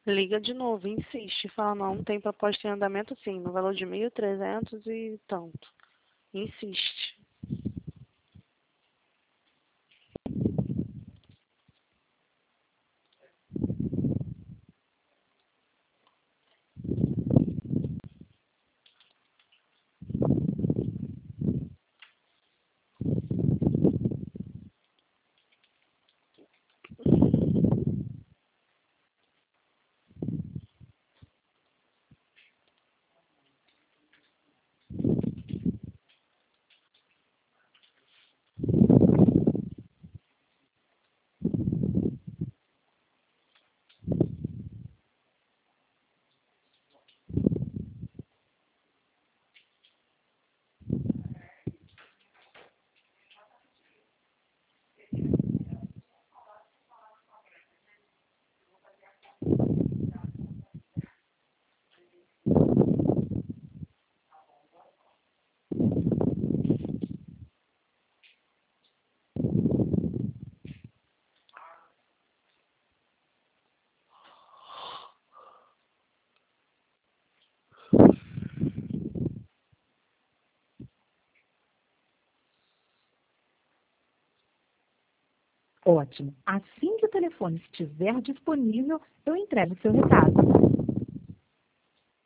Liga de novo, insiste, fala, não, tem proposta em andamento sim, no valor de 1.300 e tanto. Insiste. Ótimo. Assim que o telefone estiver disponível, eu entrego o seu recado.